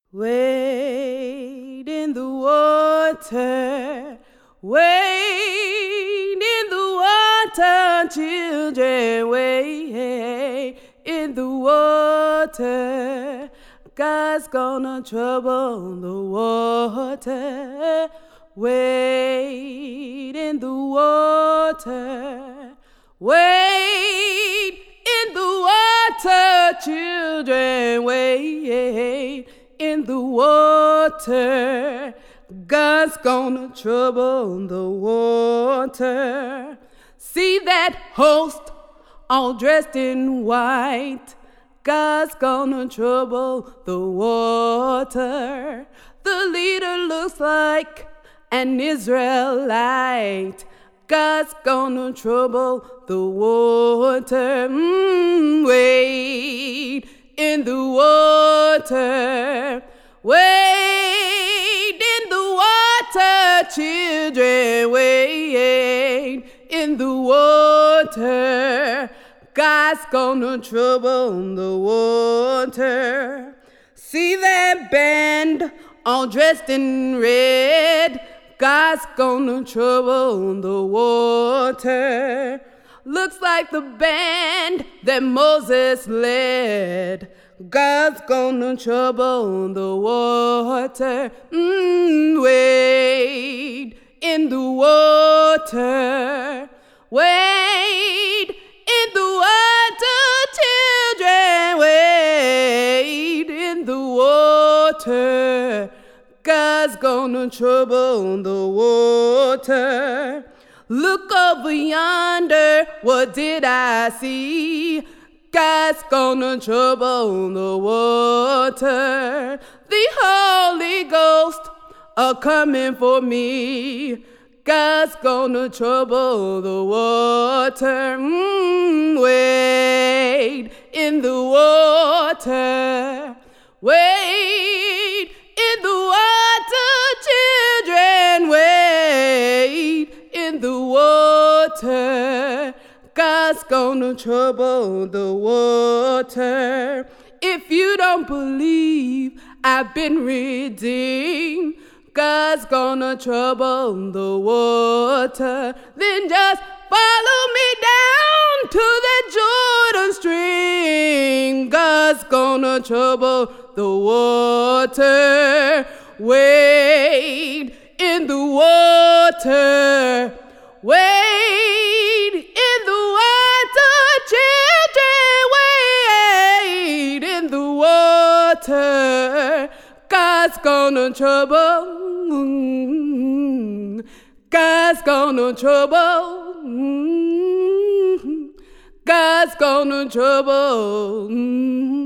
Wade in the water, wade in the water, children, wade in the water. God's gonna trouble the water. Wade in the water, wade in the water, children, wade in the water. God's gonna trouble the water. See that host all dressed in white. God's gonna trouble the water. The leader looks like an Israelite. God's gonna trouble the water. Wade in the water, wade in the water, children, wade in the water. God's gonna trouble the water. See that band all dressed in red. God's gonna trouble the water. Looks like the band that Moses led. God's gonna trouble the water. Wade in the water, wade in the water, children, wade in the water. God's gonna trouble the water. Look over yonder, what did I see? God's gonna trouble the water. The Holy Ghost are coming for me. God's gonna trouble the water. Wade in the water, wade in the water, children, wade in the water. God's gonna trouble the water. If you don't believe I've been redeemed, God's gonna trouble the water. Then just follow me down to the Jordan stream. God's gonna trouble the water. Wade in the water, wade in the water, children, wade in the water. God's gonna trouble, God's gonna trouble, God's gonna trouble.